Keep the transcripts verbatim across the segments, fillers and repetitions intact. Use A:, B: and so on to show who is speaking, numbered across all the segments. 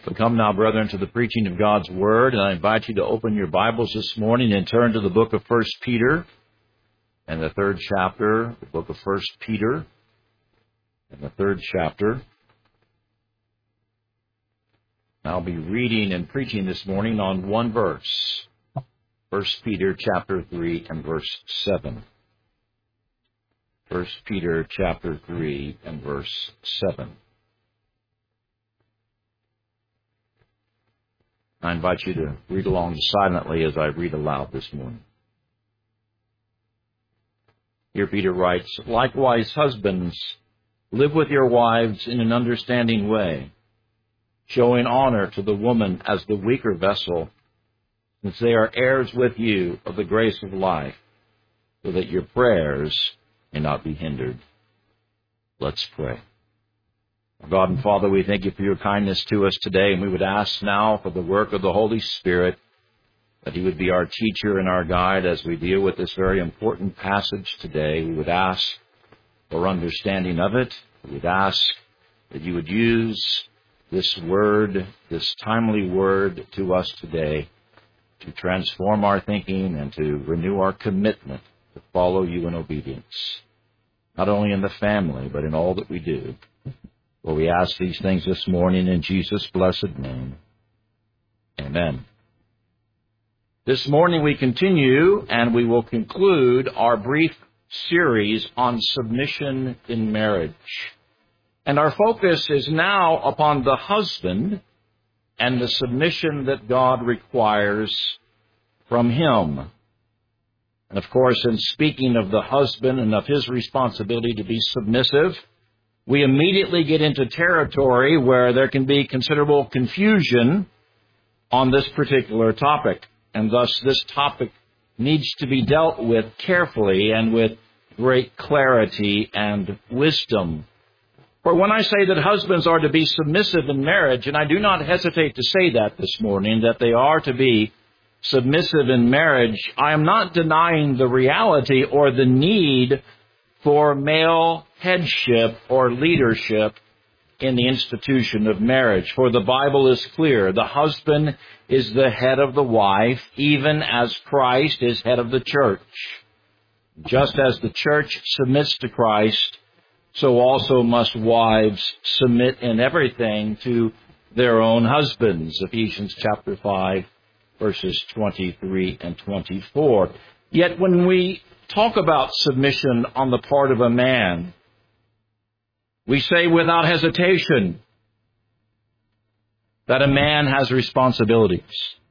A: So come now, brethren, to the preaching of God's Word, and I invite you to open your Bibles this morning and turn to the book of First Peter, and the third chapter, the book of First Peter, and the third chapter. I'll be reading and preaching this morning on one verse, First Peter chapter three and verse seven. First Peter chapter three and verse seven. I invite you to read along silently as I read aloud this morning. Here Peter writes, "Likewise, husbands, live with your wives in an understanding way, showing honor to the woman as the weaker vessel, since they are heirs with you of the grace of life, so that your prayers may not be hindered." Let's pray. God and Father, we thank you for your kindness to us today, and we would ask now for the work of the Holy Spirit, that he would be our teacher and our guide as we deal with this very important passage today. We would ask for understanding of it. We would ask that you would use this word, this timely word to us today, to transform our thinking and to renew our commitment to follow you in obedience, not only in the family, but in all that we do. For we ask these things this morning in Jesus' blessed name. Amen. This morning we continue and we will conclude our brief series on submission in marriage. And our focus is now upon the husband and the submission that God requires from him. And of course, in speaking of the husband and of his responsibility to be submissive, we immediately get into territory where there can be considerable confusion on this particular topic. And thus this topic needs to be dealt with carefully and with great clarity and wisdom. For when I say that husbands are to be submissive in marriage, and I do not hesitate to say that this morning, that they are to be submissive in marriage, I am not denying the reality or the need for male headship or leadership in the institution of marriage. For the Bible is clear. The husband is the head of the wife, even as Christ is head of the church. Just as the church submits to Christ, so also must wives submit in everything to their own husbands. Ephesians chapter five, verses twenty-three and twenty-four. Yet when we talk about submission on the part of a man, we say without hesitation that a man has responsibilities.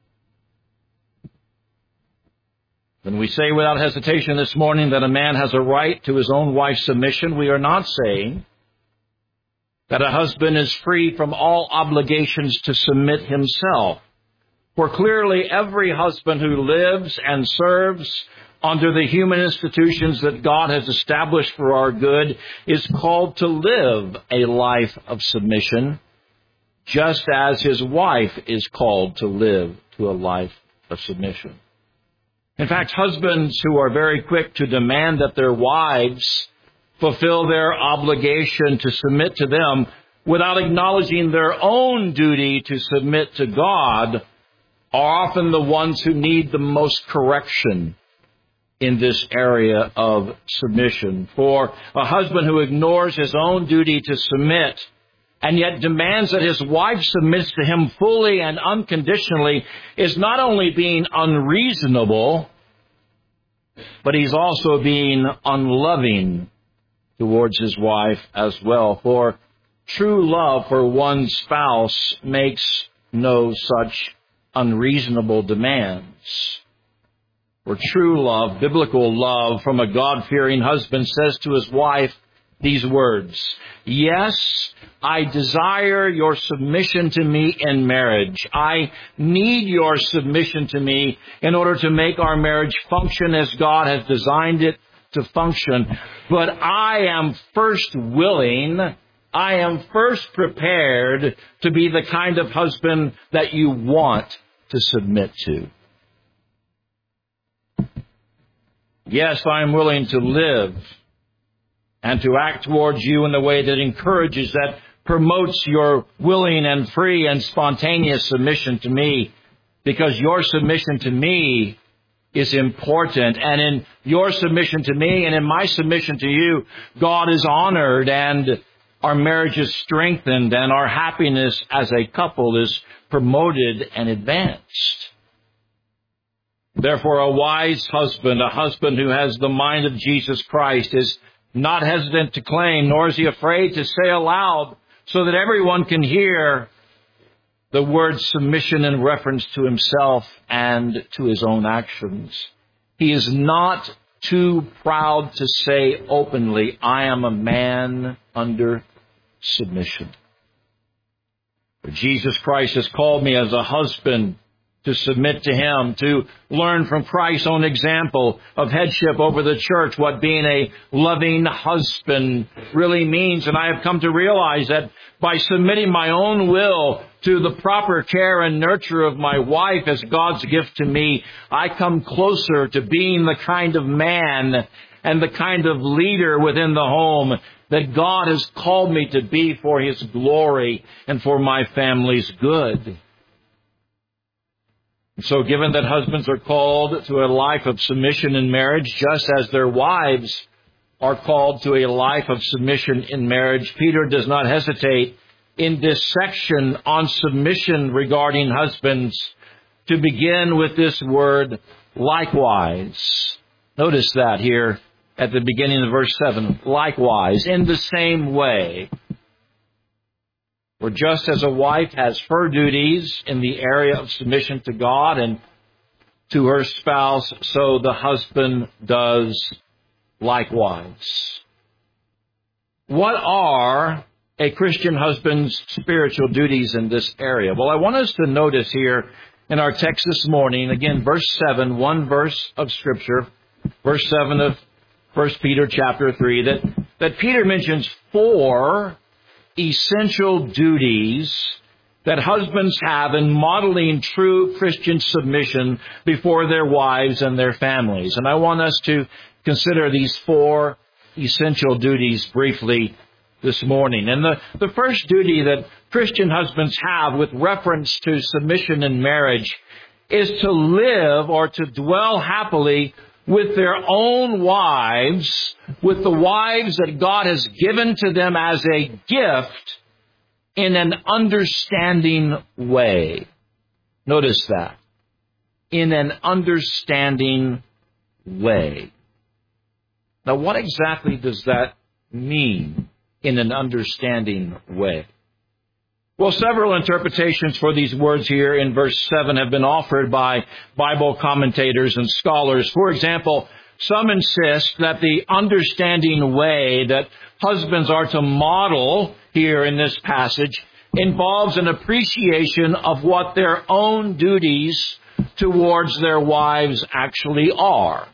A: When we say without hesitation this morning that a man has a right to his own wife's submission, we are not saying that a husband is free from all obligations to submit himself. For clearly every husband who lives and serves under the human institutions that God has established for our good is called to live a life of submission, just as his wife is called to live to a life of submission. In fact, husbands who are very quick to demand that their wives fulfill their obligation to submit to them without acknowledging their own duty to submit to God are often the ones who need the most correction in this area of submission. For a husband who ignores his own duty to submit and yet demands that his wife submits to him fully and unconditionally is not only being unreasonable, but he's also being unloving towards his wife as well. For true love for one's spouse makes no such unreasonable demands. For true love, biblical love from a God-fearing husband says to his wife these words, "Yes, I desire your submission to me in marriage. I need your submission to me in order to make our marriage function as God has designed it to function. But I am first willing, I am first prepared to be the kind of husband that you want to submit to. Yes, I am willing to live and to act towards you in a way that encourages, that promotes your willing and free and spontaneous submission to me, because your submission to me is important. And in your submission to me and in my submission to you, God is honored and our marriage is strengthened and our happiness as a couple is promoted and advanced. Therefore, a wise husband, a husband who has the mind of Jesus Christ, is not hesitant to claim, nor is he afraid to say aloud so that everyone can hear the word submission in reference to himself and to his own actions. He is not too proud to say openly, I am a man under submission. But Jesus Christ has called me as a husband to submit to Him, to learn from Christ's own example of headship over the church what being a loving husband really means. And I have come to realize that by submitting my own will to the proper care and nurture of my wife as God's gift to me, I come closer to being the kind of man and the kind of leader within the home that God has called me to be for His glory and for my family's good. So given that husbands are called to a life of submission in marriage, just as their wives are called to a life of submission in marriage, Peter does not hesitate in this section on submission regarding husbands to begin with this word, likewise. Notice that here at the beginning of verse seven. Likewise, in the same way. For just as a wife has her duties in the area of submission to God and to her spouse, so the husband does likewise. What are a Christian husband's spiritual duties in this area? Well, I want us to notice here in our text this morning, again, verse seven, one verse of Scripture, verse seven of First Peter chapter three, that, that Peter mentions four essential duties that husbands have in modeling true Christian submission before their wives and their families. And I want us to consider these four essential duties briefly this morning. And the, the first duty that Christian husbands have with reference to submission in marriage is to live or to dwell happily with their own wives, with the wives that God has given to them as a gift in an understanding way. Notice that. In an understanding way. Now, what exactly does that mean, in an understanding way? Well, several interpretations for these words here in verse seven have been offered by Bible commentators and scholars. For example, some insist that the understanding way that husbands are to model here in this passage involves an appreciation of what their own duties towards their wives actually are.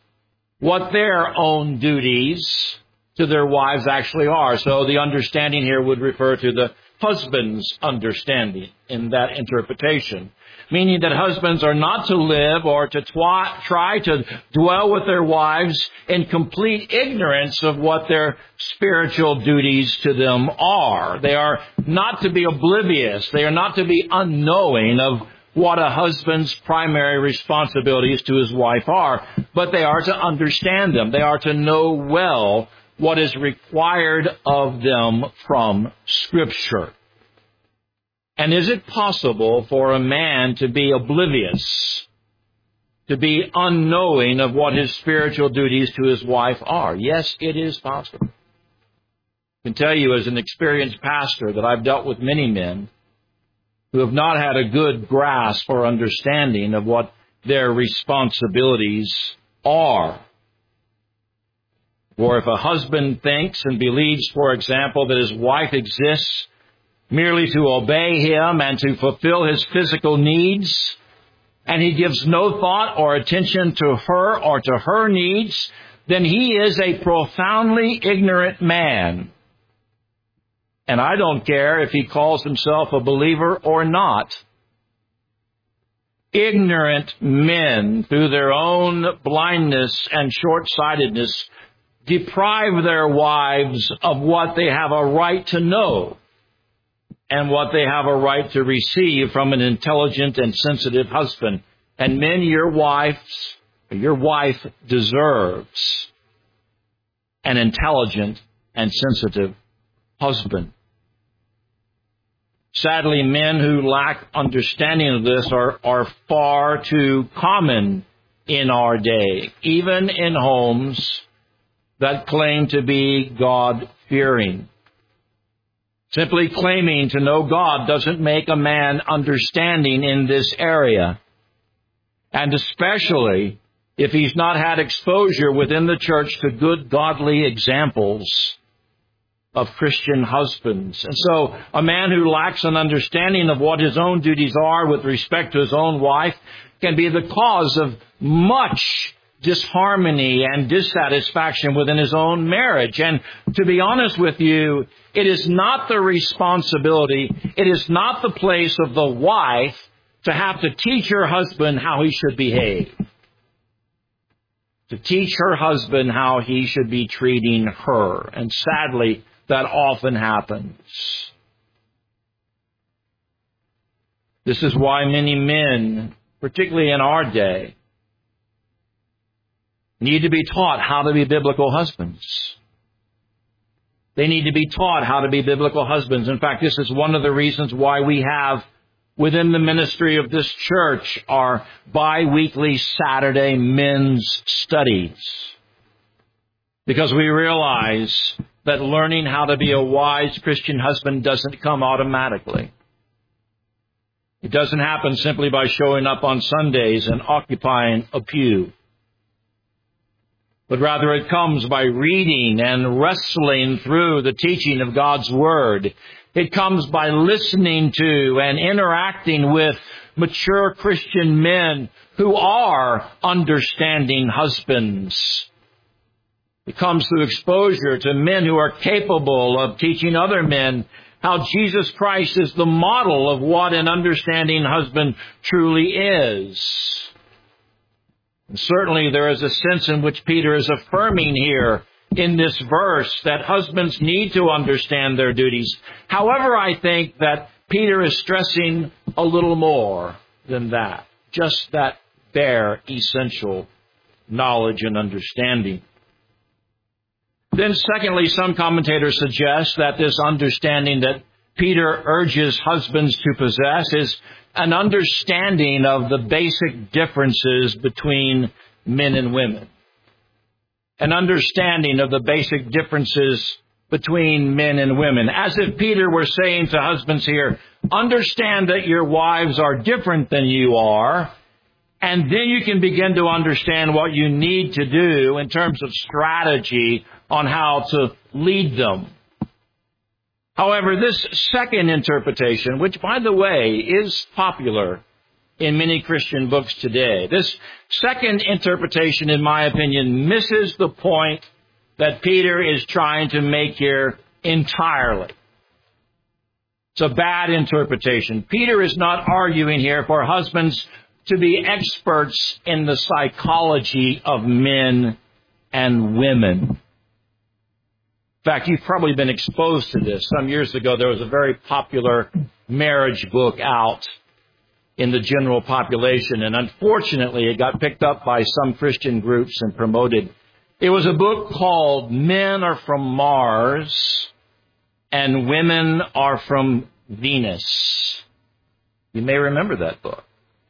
A: What their own duties to their wives actually are. So the understanding here would refer to the husband's understanding in that interpretation, meaning that husbands are not to live or to twi- try to dwell with their wives in complete ignorance of what their spiritual duties to them are. They are not to be oblivious. They are not to be unknowing of what a husband's primary responsibilities to his wife are, but they are to understand them. They are to know well what is required of them from Scripture. And is it possible for a man to be oblivious, to be unknowing of what his spiritual duties to his wife are? Yes, it is possible. I can tell you as an experienced pastor that I've dealt with many men who have not had a good grasp or understanding of what their responsibilities are. Or if a husband thinks and believes, for example, that his wife exists merely to obey him and to fulfill his physical needs, and he gives no thought or attention to her or to her needs, then he is a profoundly ignorant man. And I don't care if he calls himself a believer or not. Ignorant men, through their own blindness and short-sightedness, deprive their wives of what they have a right to know and what they have a right to receive from an intelligent and sensitive husband. And men, your wives, your wife deserves an intelligent and sensitive husband. Sadly, men who lack understanding of this are, are far too common in our day, even in homes that claim to be God-fearing. Simply claiming to know God doesn't make a man understanding in this area. And especially if he's not had exposure within the church to good, godly examples of Christian husbands. And so a man who lacks an understanding of what his own duties are with respect to his own wife can be the cause of much disharmony and dissatisfaction within his own marriage. And to be honest with you, it is not the responsibility, it is not the place of the wife to have to teach her husband how he should behave. To teach her husband how he should be treating her. And sadly, that often happens. This is why many men, particularly in our day, need to be taught how to be biblical husbands. They need to be taught how to be biblical husbands. In fact, this is one of the reasons why we have within the ministry of this church our bi-weekly Saturday men's studies. Because we realize that learning how to be a wise Christian husband doesn't come automatically. It doesn't happen simply by showing up on Sundays and occupying a pew. But rather it comes by reading and wrestling through the teaching of God's Word. It comes by listening to and interacting with mature Christian men who are understanding husbands. It comes through exposure to men who are capable of teaching other men how Jesus Christ is the model of what an understanding husband truly is. And certainly there is a sense in which Peter is affirming here in this verse that husbands need to understand their duties. However, I think that Peter is stressing a little more than that. Just that bare, essential knowledge and understanding. Then secondly, some commentators suggest that this understanding that Peter urges husbands to possess is an understanding of the basic differences between men and women. An understanding of the basic differences between men and women. As if Peter were saying to husbands here, understand that your wives are different than you are, and then you can begin to understand what you need to do in terms of strategy on how to lead them. However, this second interpretation, which, by the way, is popular in many Christian books today, this second interpretation, in my opinion, misses the point that Peter is trying to make here entirely. It's a bad interpretation. Peter is not arguing here for husbands to be experts in the psychology of men and women. In fact, you've probably been exposed to this. Some years ago, there was a very popular marriage book out in the general population, and unfortunately, it got picked up by some Christian groups and promoted. It was a book called Men Are From Mars and Women Are From Venus. You may remember that book.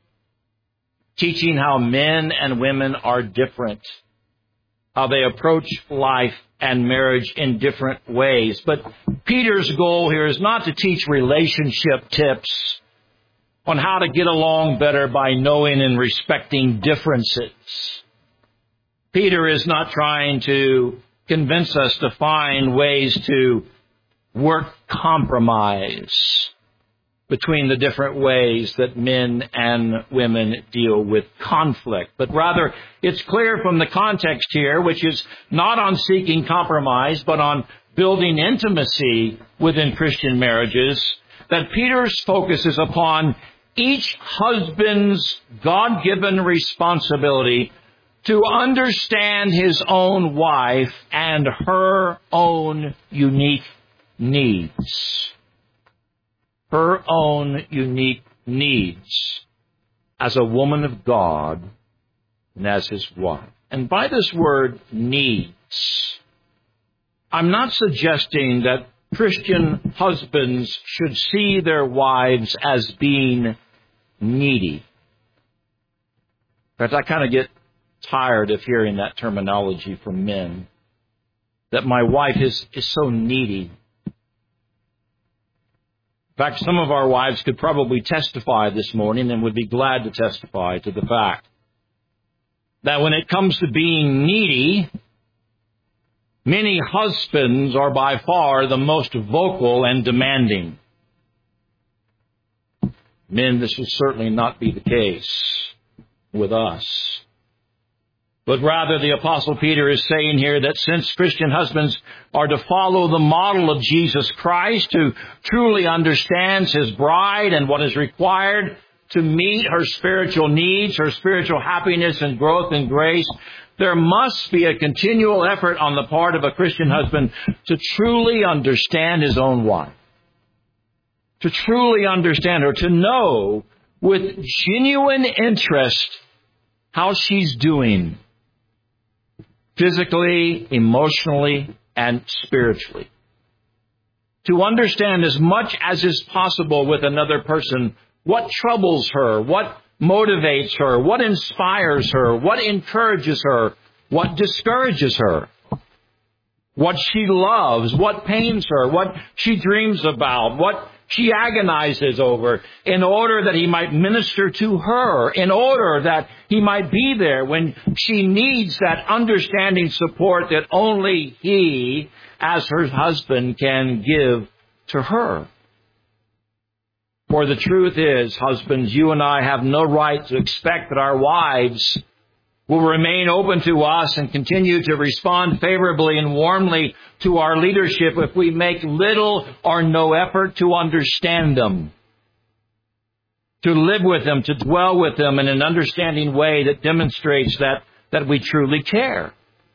A: Teaching how men and women are different, how they approach life and marriage in different ways. But Peter's goal here is not to teach relationship tips on how to get along better by knowing and respecting differences. Peter is not trying to convince us to find ways to work compromise between the different ways that men and women deal with conflict. But rather, it's clear from the context here, which is not on seeking compromise, but on building intimacy within Christian marriages, that Peter's focus is upon each husband's God-given responsibility to understand his own wife and her own unique needs. her own unique needs as a woman of God and as his wife. And by this word, needs, I'm not suggesting that Christian husbands should see their wives as being needy. In fact, I kind of get tired of hearing that terminology from men, that my wife is, is so needy. In fact, some of our wives could probably testify this morning and would be glad to testify to the fact that when it comes to being needy, many husbands are by far the most vocal and demanding. Men, this will certainly not be the case with us. But rather, the Apostle Peter is saying here that since Christian husbands are to follow the model of Jesus Christ, who truly understands his bride and what is required to meet her spiritual needs, her spiritual happiness and growth in grace, there must be a continual effort on the part of a Christian husband to truly understand his own wife. To truly understand her, to know with genuine interest how she's doing, physically, emotionally, and spiritually. To understand as much as is possible with another person what troubles her, what motivates her, what inspires her, what encourages her, what discourages her, what she loves, what pains her, what she dreams about, what she agonizes over, in order that he might minister to her, in order that he might be there when she needs that understanding support that only he, as her husband, can give to her. For the truth is, husbands, you and I have no right to expect that our wives will remain open to us and continue to respond favorably and warmly to our leadership if we make little or no effort to understand them, to live with them, to dwell with them in an understanding way that demonstrates that, that we truly care.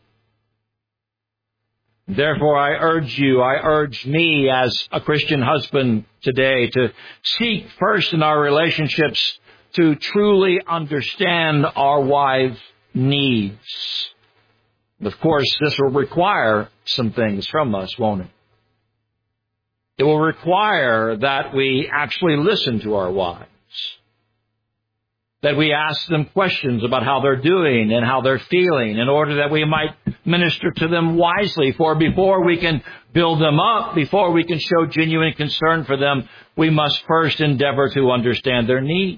A: Therefore, I urge you, I urge me as a Christian husband today to seek first in our relationships to truly understand our wives' needs. Of course, this will require some things from us, won't it? It will require that we actually listen to our wives, that we ask them questions about how they're doing and how they're feeling in order that we might minister to them wisely. For before we can build them up, before we can show genuine concern for them, we must first endeavor to understand their needs.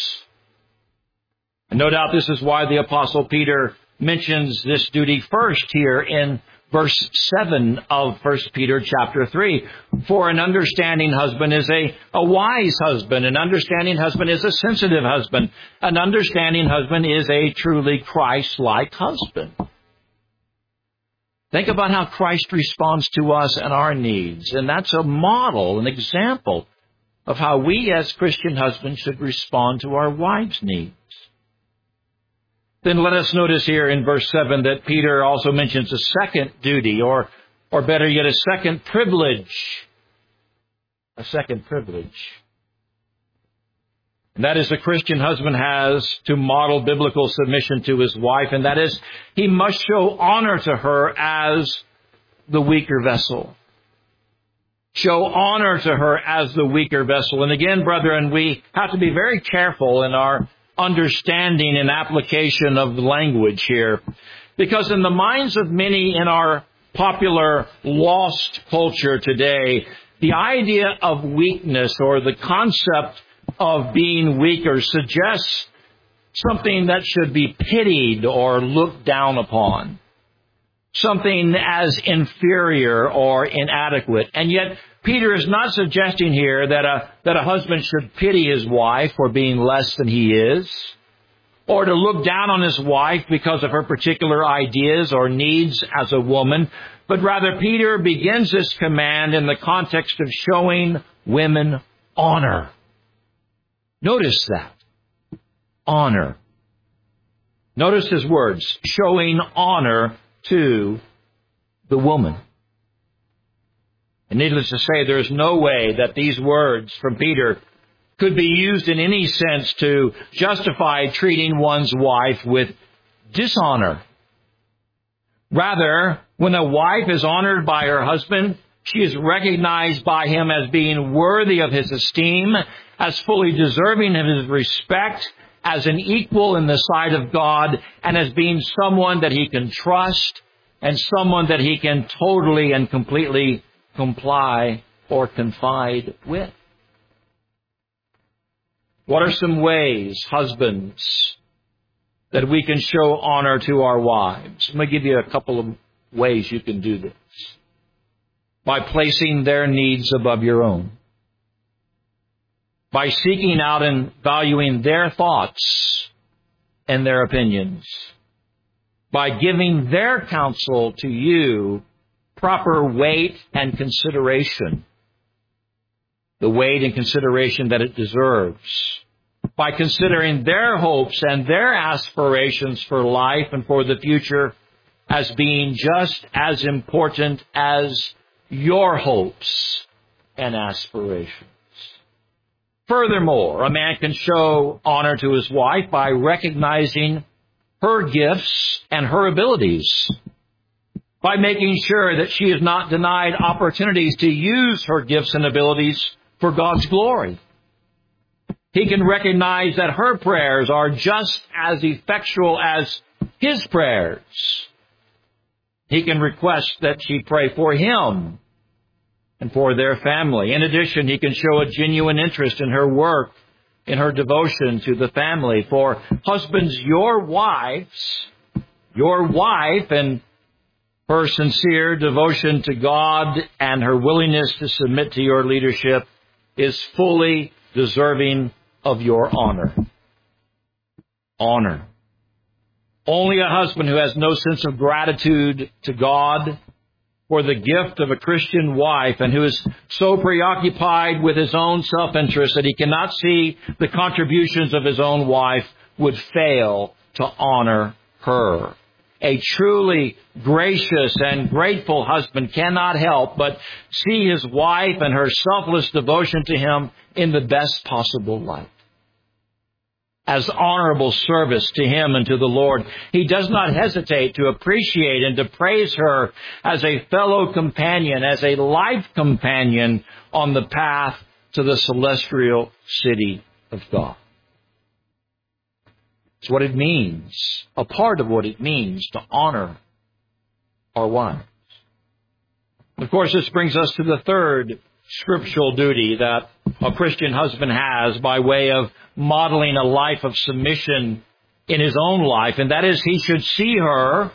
A: And no doubt this is why the Apostle Peter mentions this duty first here in verse seven of First Peter chapter three. For an understanding husband is a, a wise husband. An understanding husband is a sensitive husband. An understanding husband is a truly Christ-like husband. Think about how Christ responds to us and our needs. And that's a model, an example of how we as Christian husbands should respond to our wives' needs. Then let us notice here in verse seven that Peter also mentions a second duty, or, or better yet, a second privilege. A second privilege. And that is the Christian husband has to model biblical submission to his wife, and that is he must show honor to her as the weaker vessel. Show honor to her as the weaker vessel. And again, brethren, we have to be very careful in our understanding and application of the language here. Because in the minds of many in our popular lost culture today, the idea of weakness or the concept of being weaker suggests something that should be pitied or looked down upon. Something as inferior or inadequate. And yet, Peter is not suggesting here that a, that a husband should pity his wife for being less than he is, or to look down on his wife because of her particular ideas or needs as a woman, but rather Peter begins this command in the context of showing women honor. Notice that. Honor. Notice his words, showing honor to the woman. And needless to say, there is no way that these words from Peter could be used in any sense to justify treating one's wife with dishonor. Rather, when a wife is honored by her husband, she is recognized by him as being worthy of his esteem, as fully deserving of his respect, as an equal in the sight of God, and as being someone that he can trust and someone that he can totally and completely comply or confide with. What are some ways, husbands, that we can show honor to our wives? Let me give you a couple of ways you can do this. By placing their needs above your own. By seeking out and valuing their thoughts and their opinions. By giving their counsel to you proper weight and consideration. The weight and consideration that it deserves. By considering their hopes and their aspirations for life and for the future as being just as important as your hopes and aspirations. Furthermore, a man can show honor to his wife by recognizing her gifts and her abilities, by making sure that she is not denied opportunities to use her gifts and abilities for God's glory. He can recognize that her prayers are just as effectual as his prayers. He can request that she pray for him and for their family. In addition, he can show a genuine interest in her work, in her devotion to the family. For husbands, your wives, your wife and her sincere devotion to God and her willingness to submit to your leadership is fully deserving of your honor. Honor. Only a husband who has no sense of gratitude to God for the gift of a Christian wife and who is so preoccupied with his own self-interest that he cannot see the contributions of his own wife would fail to honor her. A truly gracious and grateful husband cannot help but see his wife and her selfless devotion to him in the best possible light. As honorable service to him and to the Lord, he does not hesitate to appreciate and to praise her as a fellow companion, as a life companion on the path to the celestial city of God. It's what it means, a part of what it means to honor our wives. Of course, this brings us to the third scriptural duty that a Christian husband has by way of modeling a life of submission in his own life, and that is he should see her,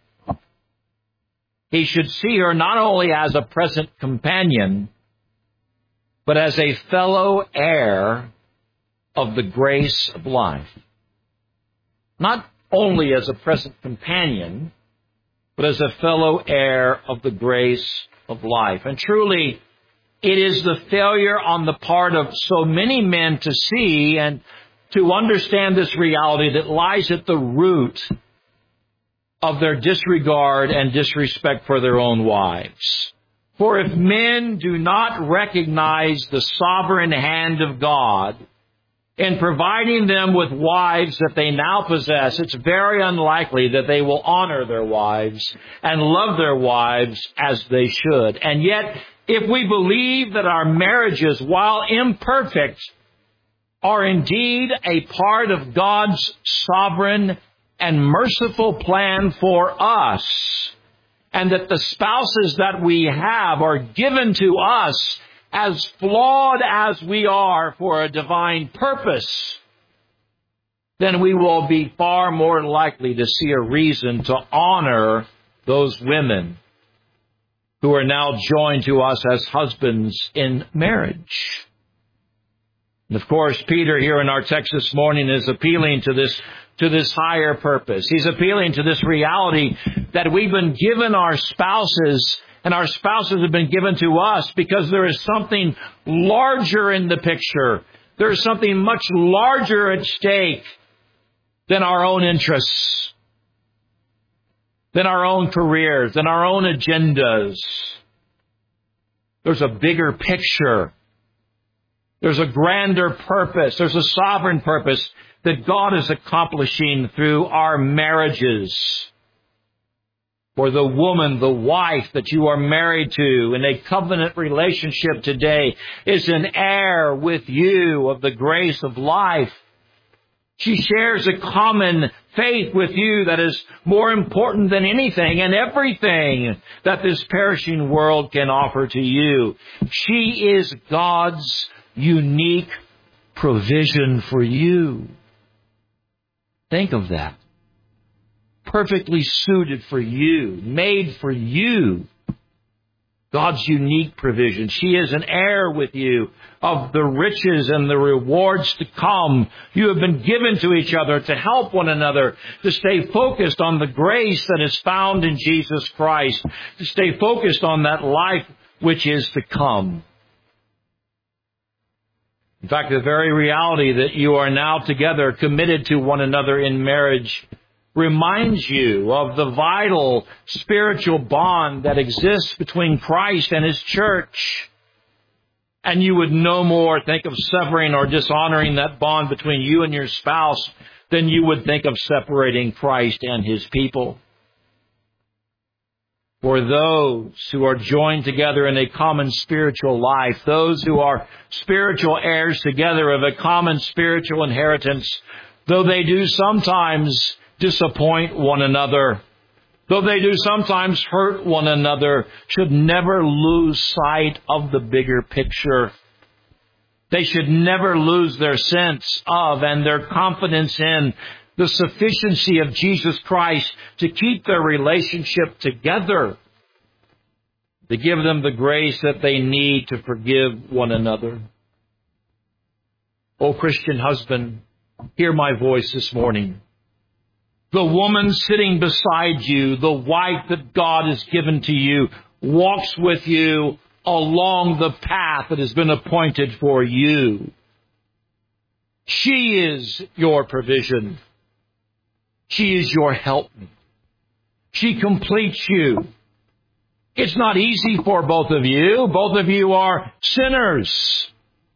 A: he should see her not only as a present companion, but as a fellow heir of the grace of life. Not only as a present companion, but as a fellow heir of the grace of life. And truly, it is the failure on the part of so many men to see and to understand this reality that lies at the root of their disregard and disrespect for their own wives. For if men do not recognize the sovereign hand of God in providing them with wives that they now possess, it's very unlikely that they will honor their wives and love their wives as they should. And yet, if we believe that our marriages, while imperfect, are indeed a part of God's sovereign and merciful plan for us, and that the spouses that we have are given to us as flawed as we are for a divine purpose, then we will be far more likely to see a reason to honor those women who are now joined to us as husbands in marriage. And of course, Peter here in our text this morning is appealing to this, to this higher purpose. He's appealing to this reality that we've been given our spouses, and our spouses have been given to us because there is something larger in the picture. There is something much larger at stake than our own interests, than our own careers, than our own agendas. There's a bigger picture. There's a grander purpose. There's a sovereign purpose that God is accomplishing through our marriages. For the woman, the wife that you are married to in a covenant relationship today is an heir with you of the grace of life. She shares a common faith with you that is more important than anything and everything that this perishing world can offer to you. She is God's unique provision for you. Think of that. Perfectly suited for you, made for you. God's unique provision. She is an heir with you of the riches and the rewards to come. You have been given to each other to help one another, to stay focused on the grace that is found in Jesus Christ, to stay focused on that life which is to come. In fact, the very reality that you are now together, committed to one another in marriage, reminds you of the vital spiritual bond that exists between Christ and His church. And you would no more think of severing or dishonoring that bond between you and your spouse than you would think of separating Christ and His people. For those who are joined together in a common spiritual life, those who are spiritual heirs together of a common spiritual inheritance, though they do sometimes disappoint one another, though they do sometimes hurt one another, should never lose sight of the bigger picture. They should never lose their sense of and their confidence in the sufficiency of Jesus Christ to keep their relationship together, to give them the grace that they need to forgive one another. O Christian husband, hear my voice this morning. The woman sitting beside you, the wife that God has given to you, walks with you along the path that has been appointed for you. She is your provision. She is your helpmate. She completes you. It's not easy for both of you. Both of you are sinners.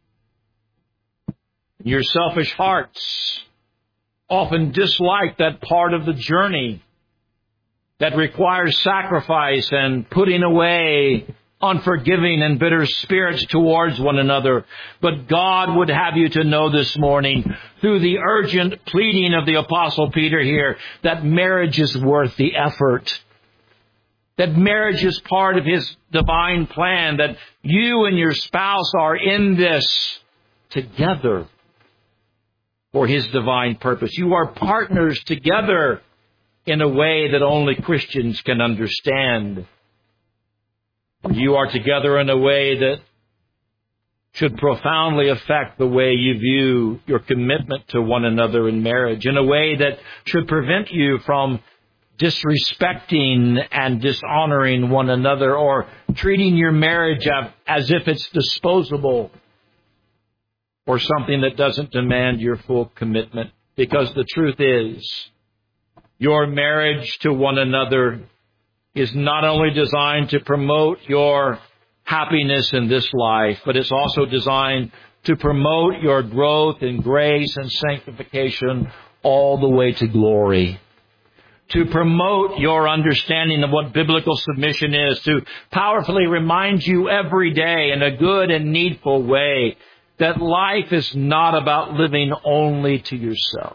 A: Your selfish hearts often dislike that part of the journey that requires sacrifice and putting away unforgiving and bitter spirits towards one another. But God would have you to know this morning, through the urgent pleading of the Apostle Peter here, that marriage is worth the effort. That marriage is part of His divine plan. That you and your spouse are in this together for His divine purpose. You are partners together in a way that only Christians can understand. You are together in a way that should profoundly affect the way you view your commitment to one another in marriage, in a way that should prevent you from disrespecting and dishonoring one another or treating your marriage as if it's disposable or something that doesn't demand your full commitment. Because the truth is, your marriage to one another is not only designed to promote your happiness in this life, but it's also designed to promote your growth in grace and sanctification all the way to glory. To promote your understanding of what biblical submission is, to powerfully remind you every day in a good and needful way that life is not about living only to yourself.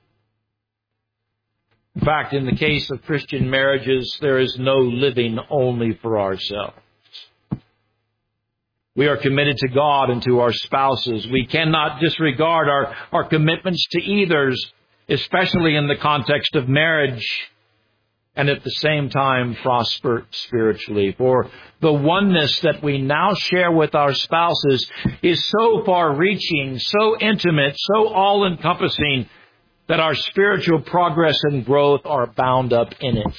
A: In fact, in the case of Christian marriages, there is no living only for ourselves. We are committed to God and to our spouses. We cannot disregard our, our commitments to either, especially in the context of marriage, and at the same time prosper spiritually. For the oneness that we now share with our spouses is so far-reaching, so intimate, so all-encompassing, that our spiritual progress and growth are bound up in it.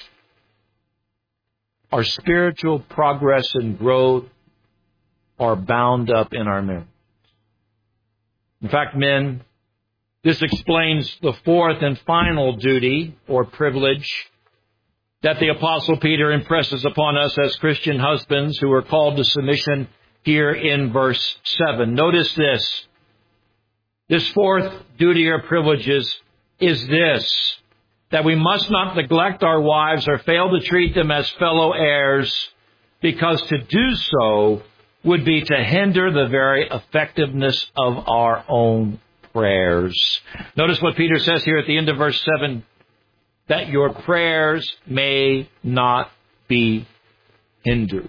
A: Our spiritual progress and growth are bound up in our marriage. In fact, men, this explains the fourth and final duty or privilege that the Apostle Peter impresses upon us as Christian husbands who are called to submission here in verse seven. Notice this. This fourth duty or privileges is this, that we must not neglect our wives or fail to treat them as fellow heirs, because to do so would be to hinder the very effectiveness of our own prayers. Notice what Peter says here at the end of verse seven, that your prayers may not be hindered.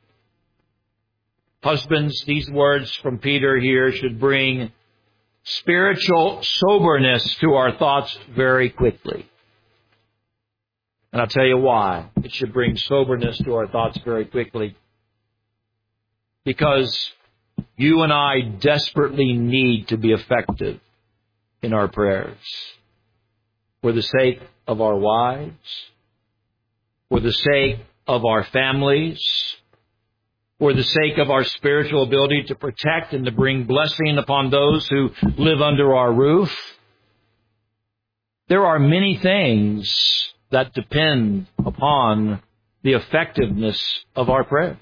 A: Husbands, these words from Peter here should bring spiritual soberness to our thoughts very quickly. And I'll tell you why. It should bring soberness to our thoughts very quickly. Because you and I desperately need to be effective in our prayers. For the sake of our wives, for the sake of our families, for the sake of our spiritual ability to protect and to bring blessing upon those who live under our roof. There are many things that depend upon the effectiveness of our prayers.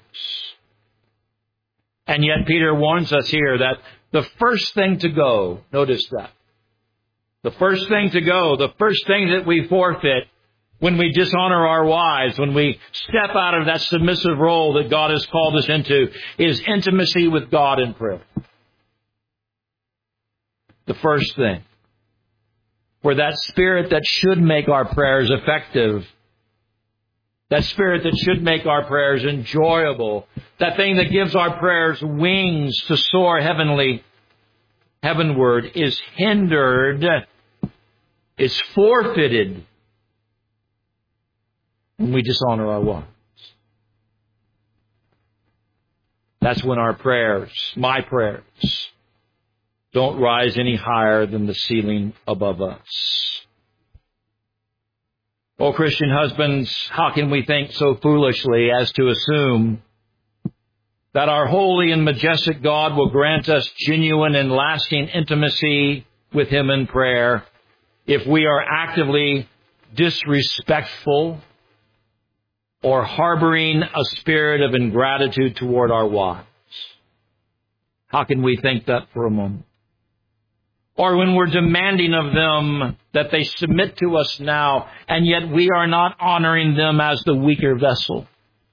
A: And yet Peter warns us here that the first thing to go, notice that, the first thing to go, the first thing that we forfeit when we dishonor our wives, when we step out of that submissive role that God has called us into, is intimacy with God in prayer. The first thing. For that spirit that should make our prayers effective, that spirit that should make our prayers enjoyable, that thing that gives our prayers wings to soar heavenly, heavenward, is hindered, is forfeited when we dishonor our wives. That's when our prayers, my prayers, don't rise any higher than the ceiling above us. Oh, Christian husbands, how can we think so foolishly as to assume that our holy and majestic God will grant us genuine and lasting intimacy with Him in prayer if we are actively disrespectful or harboring a spirit of ingratitude toward our wives? How can we think that for a moment? Or when we're demanding of them that they submit to us now, and yet we are not honoring them as the weaker vessel.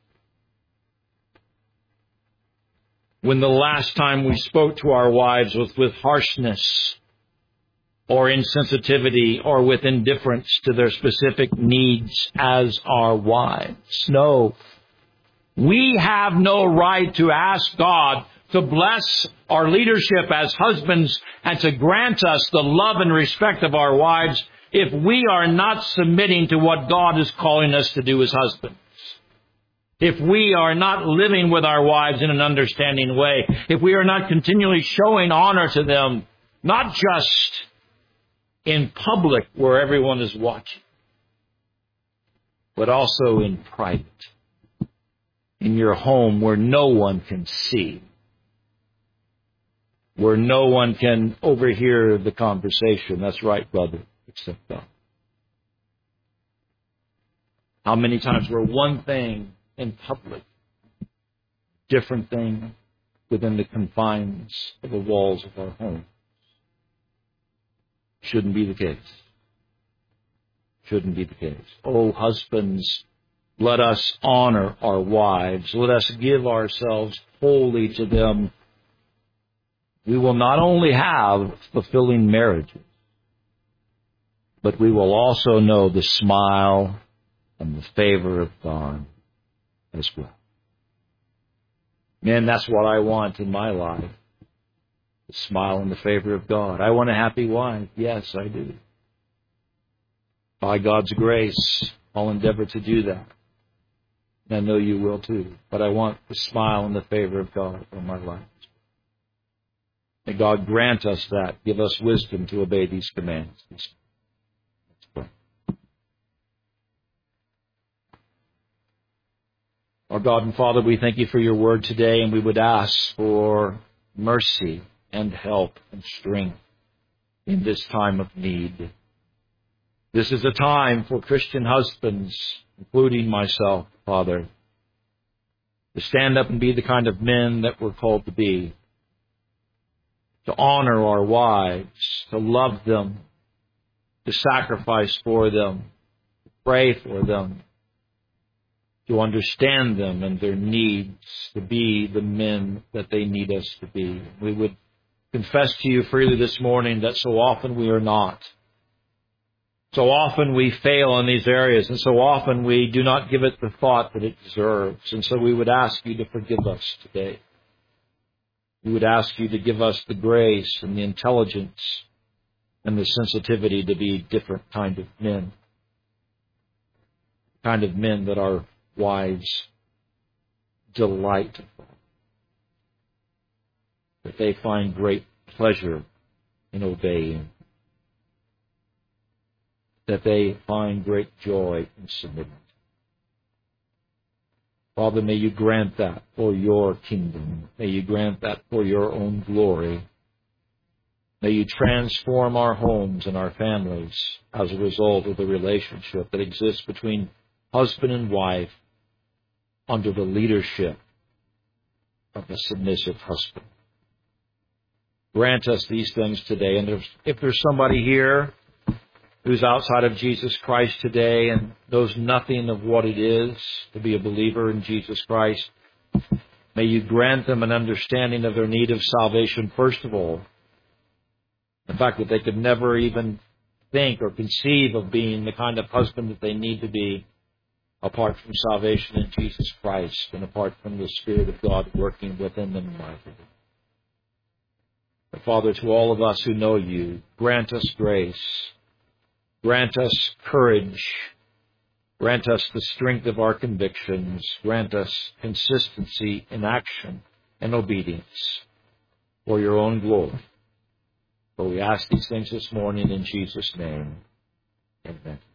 A: When the last time we spoke to our wives was with harshness or insensitivity or with indifference to their specific needs as our wives. No. We have no right to ask God to bless our leadership as husbands and to grant us the love and respect of our wives if we are not submitting to what God is calling us to do as husbands. If we are not living with our wives in an understanding way, if we are not continually showing honor to them, not just in public where everyone is watching, but also in private, in your home where no one can see, where no one can overhear the conversation. That's right, brother, except God. How many times we're one thing in public, different thing within the confines of the walls of our home. Shouldn't be the case. Shouldn't be the case. Oh, husbands, let us honor our wives. Let us give ourselves wholly to them. We will not only have fulfilling marriages, but we will also know the smile and the favor of God as well. Man, that's what I want in my life. The smile and the favor of God. I want a happy wife. Yes, I do. By God's grace, I'll endeavor to do that. And I know you will too. But I want the smile and the favor of God in my life. May God grant us that. Give us wisdom to obey these commands. Let's pray. Our God and Father, we thank you for your word today, and we would ask for mercy and help and strength in this time of need. This is a time for Christian husbands, including myself, Father, to stand up and be the kind of men that we're called to be, to honor our wives, to love them, to sacrifice for them, to pray for them, to understand them and their needs, to be the men that they need us to be. We would confess to you freely this morning that so often we are not. So often we fail in these areas, and so often we do not give it the thought that it deserves. And so we would ask you to forgive us today. We would ask you to give us the grace and the intelligence and the sensitivity to be different kind of men. Kind of men that our wives delight, that they find great pleasure in obeying, that they find great joy in submitting. Father, may you grant that for your kingdom. May you grant that for your own glory. May you transform our homes and our families as a result of the relationship that exists between husband and wife under the leadership of a submissive husband. Grant us these things today. And if, if there's somebody here who's outside of Jesus Christ today and knows nothing of what it is to be a believer in Jesus Christ, may you grant them an understanding of their need of salvation, first of all. The fact that they could never even think or conceive of being the kind of husband that they need to be apart from salvation in Jesus Christ and apart from the Spirit of God working within them mightily. But Father, to all of us who know you, grant us grace. Grant us courage. Grant us the strength of our convictions. Grant us consistency in action and obedience for your own glory. For we ask these things this morning in Jesus' name. Amen.